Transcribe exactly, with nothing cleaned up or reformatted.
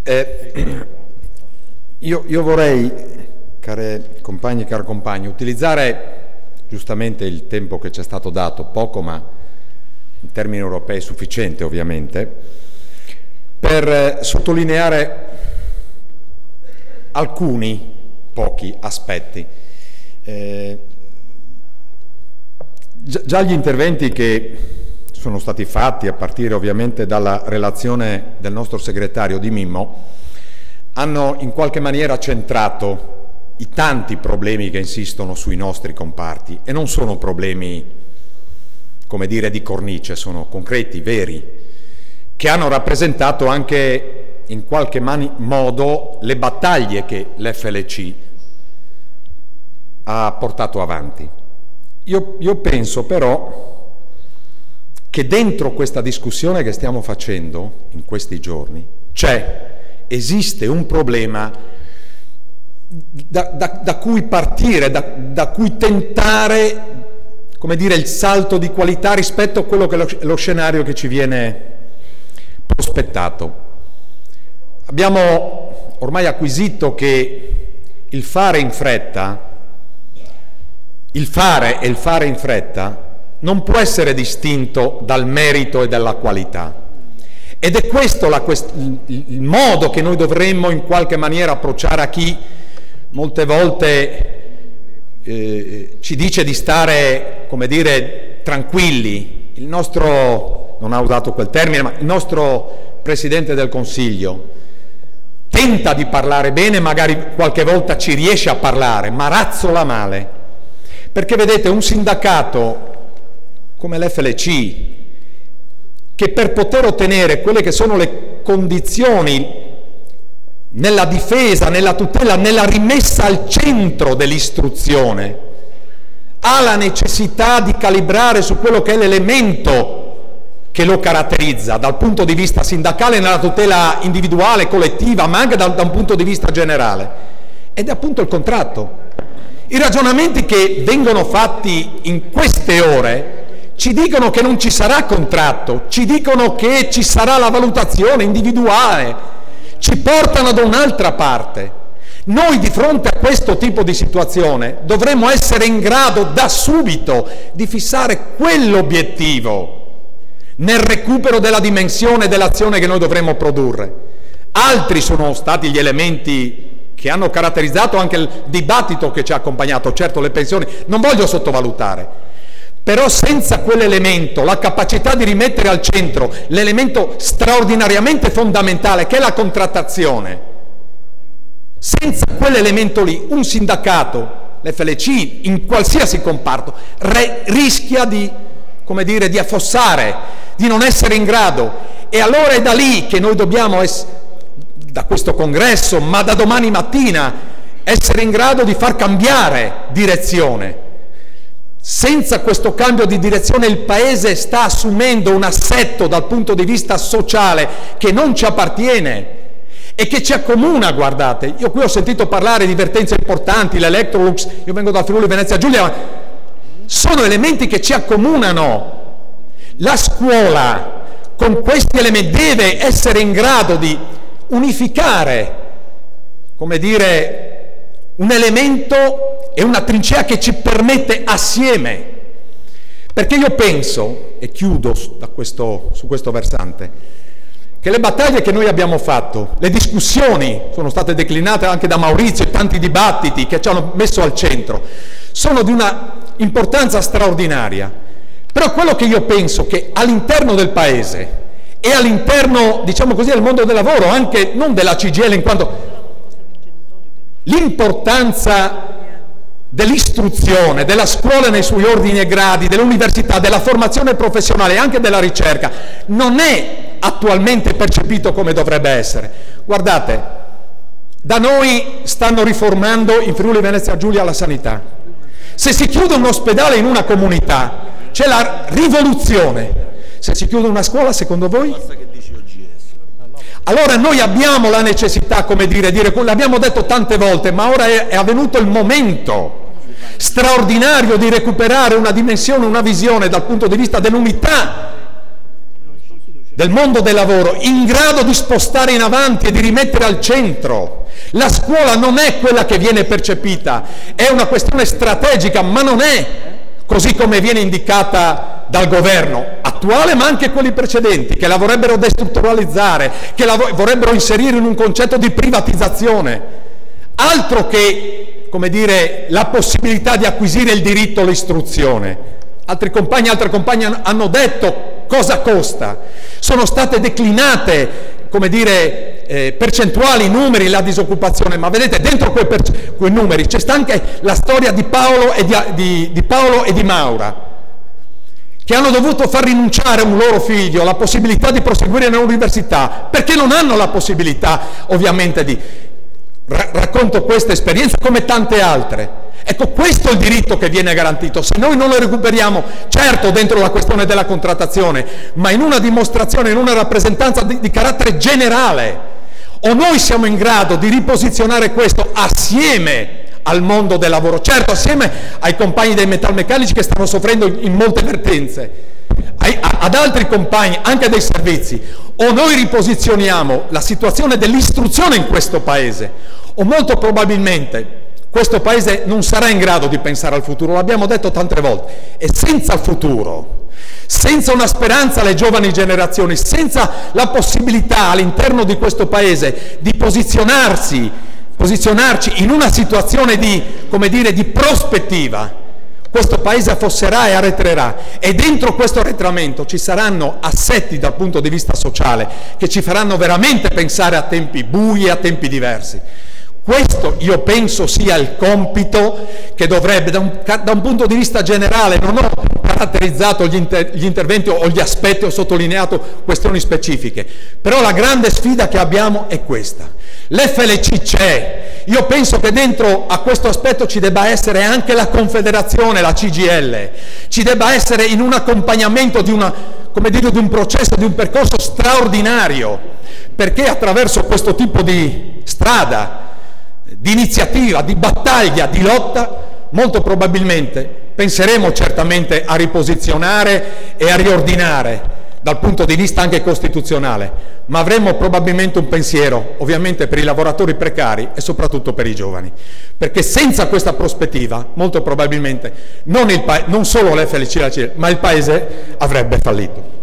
Eh, io, io vorrei, care compagni e cari compagni, utilizzare giustamente il tempo che ci è stato dato, poco ma in termini europei sufficiente ovviamente, per eh, sottolineare alcuni pochi aspetti. Eh, già, già gli interventi che sono stati fatti, a partire ovviamente dalla relazione del nostro segretario Di Mimmo, hanno in qualche maniera centrato i tanti problemi che insistono sui nostri comparti, e non sono problemi, come dire, di cornice, sono concreti, veri, che hanno rappresentato anche in qualche mani- modo le battaglie che l'F L C ha portato avanti. Io, io penso però che dentro questa discussione che stiamo facendo in questi giorni c'è, esiste un problema da, da, da cui partire, da, da cui tentare, come dire, il salto di qualità rispetto a quello che è lo, lo scenario che ci viene prospettato. Abbiamo ormai acquisito che il fare in fretta, il fare e il fare in fretta non può essere distinto dal merito e dalla qualità. Ed è questo la quest- il modo che noi dovremmo in qualche maniera approcciare a chi molte volte eh, ci dice di stare, come dire, tranquilli. Il nostro, non ha usato quel termine, ma il nostro Presidente del Consiglio tenta di parlare bene, magari qualche volta ci riesce a parlare, ma razzola male. Perché vedete, un sindacato come l'F L C, che per poter ottenere quelle che sono le condizioni nella difesa, nella tutela, nella rimessa al centro dell'istruzione, ha la necessità di calibrare su quello che è l'elemento che lo caratterizza dal punto di vista sindacale, nella tutela individuale, collettiva, ma anche da, da un punto di vista generale. Ed è appunto il contratto. I ragionamenti che vengono fatti in queste ore ci dicono che non ci sarà contratto, ci dicono che ci sarà la valutazione individuale, ci portano da un'altra parte. Noi di fronte a questo tipo di situazione dovremmo essere in grado da subito di fissare quell'obiettivo nel recupero della dimensione dell'azione che noi dovremmo produrre. Altri sono stati gli elementi che hanno caratterizzato anche il dibattito che ci ha accompagnato. Certo, le pensioni non voglio sottovalutare, però senza quell'elemento, la capacità di rimettere al centro l'elemento straordinariamente fondamentale che è la contrattazione, senza quell'elemento lì un sindacato, l'F L C, in qualsiasi comparto, re- rischia di, come dire, di affossare, di non essere in grado. E allora è da lì che noi dobbiamo, es- da questo congresso, ma da domani mattina, essere in grado di far cambiare direzione. Senza questo cambio di direzione il Paese sta assumendo un assetto dal punto di vista sociale che non ci appartiene e che ci accomuna. Guardate, io qui ho sentito parlare di vertenze importanti, l'Electrolux, io vengo dal Friuli Venezia Giulia, ma sono elementi che ci accomunano. La scuola con questi elementi deve essere in grado di unificare, come dire, un elemento e una trincea che ci permette assieme. Perché io penso, e chiudo da questo, su questo versante, che le battaglie che noi abbiamo fatto, le discussioni sono state declinate anche da Maurizio e tanti dibattiti che ci hanno messo al centro, sono di una importanza straordinaria. Però quello che io penso che all'interno del Paese e all'interno, diciamo così, del mondo del lavoro, anche non della C G I L in quanto l'importanza dell'istruzione, della scuola nei suoi ordini e gradi, dell'università, della formazione professionale e anche della ricerca non è attualmente percepito come dovrebbe essere. Guardate, da noi stanno riformando in Friuli Venezia Giulia la sanità. Se si chiude un ospedale in una comunità c'è la rivoluzione. Se si chiude una scuola, secondo voi? Allora noi abbiamo la necessità, come dire, dire, l'abbiamo detto tante volte, ma ora è, è avvenuto il momento straordinario di recuperare una dimensione, una visione dal punto di vista dell'unità del mondo del lavoro in grado di spostare in avanti e di rimettere al centro. La scuola non è quella che viene percepita, è una questione strategica, ma non è così come viene indicata dal governo attuale, ma anche quelli precedenti, che la vorrebbero destrutturalizzare, che la vorrebbero inserire in un concetto di privatizzazione. Altro che, come dire, la possibilità di acquisire il diritto all'istruzione. Altri compagni e altre compagne hanno detto cosa costa. Sono state declinate, come dire, eh, percentuali, numeri, la disoccupazione, ma vedete, dentro quei, per- quei numeri c'è sta anche la storia di Paolo, e di, di, di Paolo e di Maura, che hanno dovuto far rinunciare un loro figlio alla possibilità di proseguire nell'università, perché non hanno la possibilità, ovviamente, di... Ra- racconto questa esperienza come tante altre. Ecco, questo è il diritto che viene garantito. Se noi non lo recuperiamo, certo dentro la questione della contrattazione, ma in una dimostrazione, in una rappresentanza di, di carattere generale, o noi siamo in grado di riposizionare questo assieme al mondo del lavoro, certo assieme ai compagni dei metalmeccanici che stanno soffrendo in molte vertenze, ai, a, ad altri compagni anche dei servizi, o noi riposizioniamo la situazione dell'istruzione in questo paese, o molto probabilmente questo paese non sarà in grado di pensare al futuro, l'abbiamo detto tante volte, e senza il futuro, senza una speranza alle giovani generazioni, senza la possibilità all'interno di questo paese di posizionarsi, posizionarci in una situazione di, come dire, di prospettiva, questo paese affosserà e arretrerà, e dentro questo arretramento ci saranno assetti dal punto di vista sociale che ci faranno veramente pensare a tempi bui e a tempi diversi. Questo io penso sia il compito che dovrebbe, da un, da un punto di vista generale, non ho caratterizzato gli, inter, gli interventi o gli aspetti, ho sottolineato questioni specifiche, però la grande sfida che abbiamo è questa. L'F L C c'è, io penso che dentro a questo aspetto ci debba essere anche la Confederazione, la C G I L, ci debba essere in un accompagnamento di, una, come dire, di un processo, di un percorso straordinario, perché attraverso questo tipo di strada, di iniziativa, di battaglia, di lotta, molto probabilmente penseremo certamente a riposizionare e a riordinare dal punto di vista anche costituzionale, ma avremo probabilmente un pensiero ovviamente per i lavoratori precari e soprattutto per i giovani, perché senza questa prospettiva molto probabilmente non, il pa- non solo l'F L C, ma il Paese avrebbe fallito.